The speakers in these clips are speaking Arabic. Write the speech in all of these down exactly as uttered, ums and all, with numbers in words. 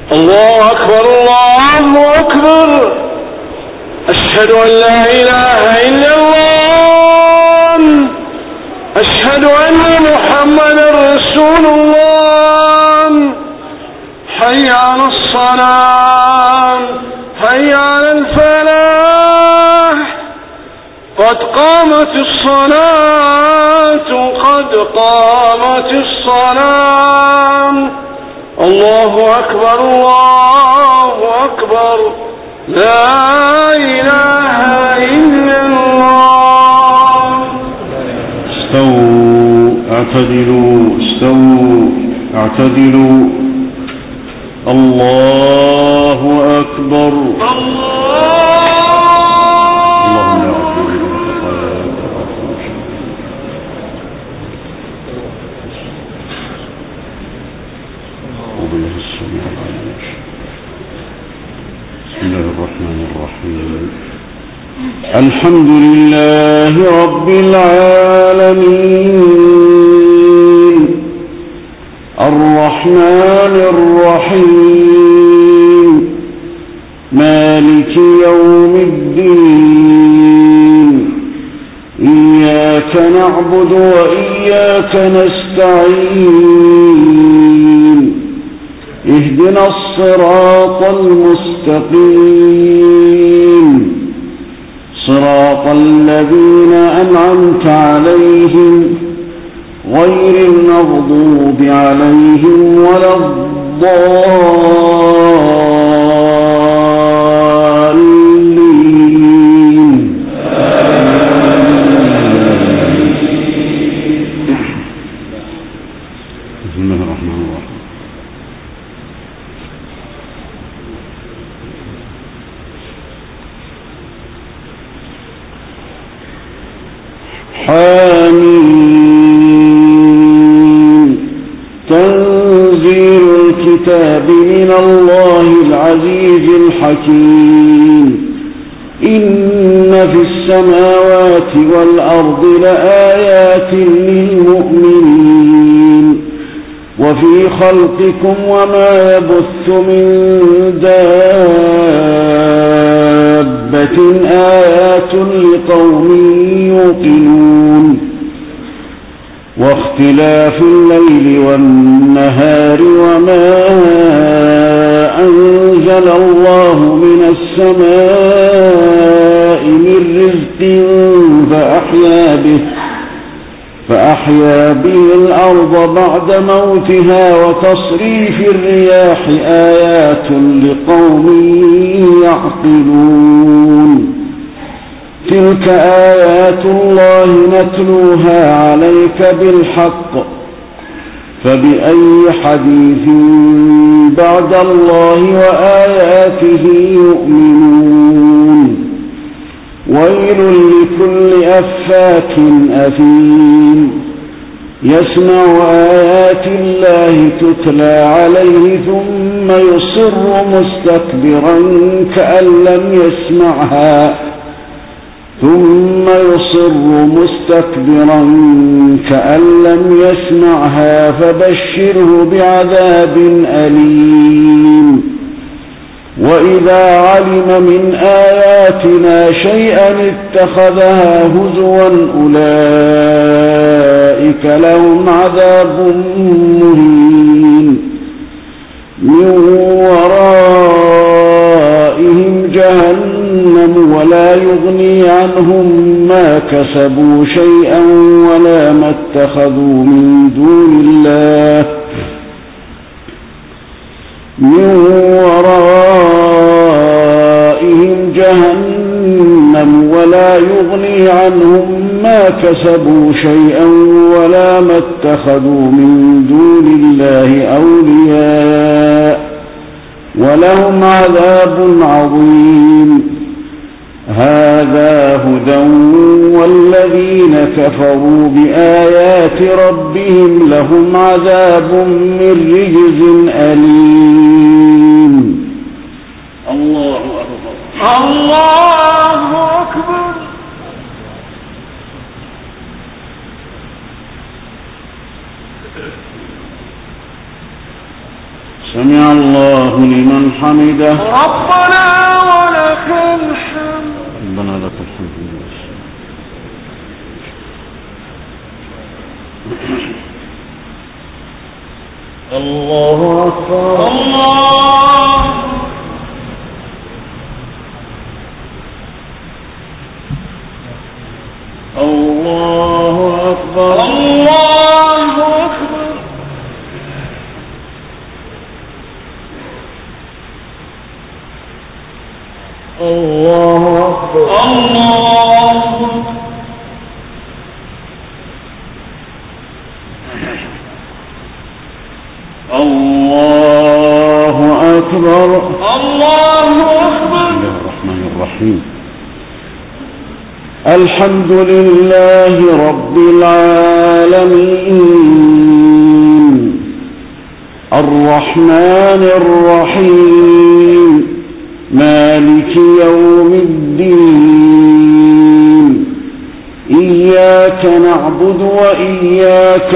الله أكبر الله أكبر. أشهد أن لا إله إلا الله. أشهد أن محمدا رسول الله. حي على الصلاة حي على الفلاح. قد قامت الصلاة قد قامت الصلاة. الله أكبر الله أكبر. لا إله إلا الله. استووا اعتدلوا استووا اعتدلوا. الله أكبر. الحمد لله رب العالمين الرحمن الرحيم مالك يوم الدين. إياك نعبد وإياك نستعين. اهدنا الصراط المستقيم صراط الذين أنعمت عليهم غير المغضوب عليهم ولا الضالين. بسم الله الرحمن الرحيم. حميم تنزيل الكتاب من الله العزيز الحكيم. إن في السماوات والأرض لآيات للمؤمنين وفي خلقكم وما يبث من دابة آيات لقوم يوقنون. واختلاف الليل والنهار وما أنزل الله من السماء من رزق فأحيا به فأحيا به الأرض بعد موتها وتصريف الرياح آيات لقوم يعقلون. تلك آيات الله نتلوها عليك بالحق فبأي حديث بعد الله وآياته يؤمنون. ويل لكل أفاك أثيم يسمع آيات الله تتلى عليه ثم يصر مستكبرا كأن لم يسمعها ثم يصر مستكبرا كأن لم يسمعها فبشره بعذاب أليم. وإذا علم من آياتنا شيئا اتخذها هزوا أولئك لهم عذاب مهين من ورائهم جهنم ولا يغني عنهم ما كسبوا شيئا ولا ما اتخذوا من دون الله من ورائهم جهنم ولا يغني عنهم ما كسبوا شيئا ولا ما اتخذوا من دون الله أولياء ولهم عذاب عظيم. هذا هدى والذين كفروا بآيات ربهم لهم عذاب من رجز أليم. الله أكبر الله أكبر. سمع الله لمن حمده. ربنا ولك الحمد. ربنا لك الحمد. الله أكبر. الله الله أكبر. الله أكبر. الله أكبر. الله الله أكبر. الله أكبر. بسم الله الرحمن الرحيم. الحمد لله رب العالمين الرحمن الرحيم مالك يوم الدين إياك نعبد وإياك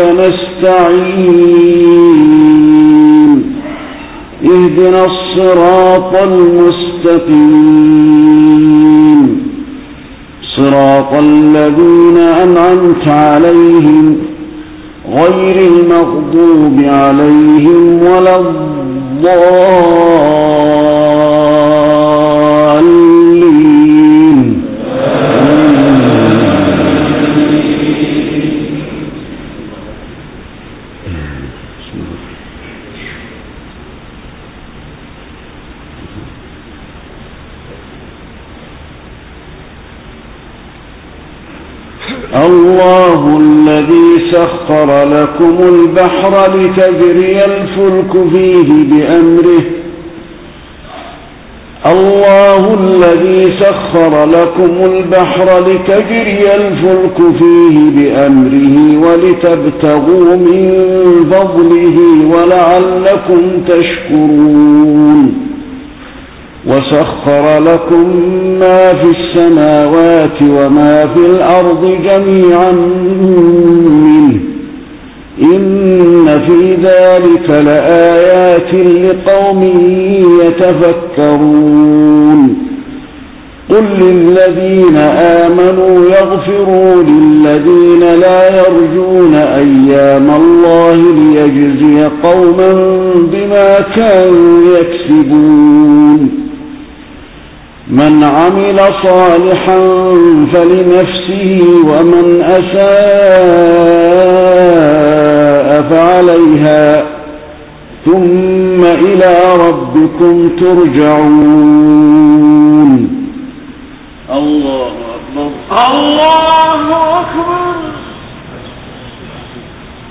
نستعين اهدنا الصراط المستقيم صراط الذين أنعمت عليهم غير المغضوب عليهم ولا الضالين. الله الذي سخر لكم البحر لتجري الفلك فيه بأمره الله الذي سخر لكم البحر لتجري الفلك فيه بأمره ولتبتغوا من فضله ولعلكم تشكرون وسخر لكم ما في السماوات وما في الأرض جميعا منه إن في ذلك لآيات لقوم يتفكرون قل للذين آمنوا يغفروا للذين لا يرجون أيام الله ليجزي قوما بما كانوا يكسبون من عمل صالحا فلنفسه ومن أساء فعليها ثم إلى ربكم ترجعون. الله أكبر. الله أكبر.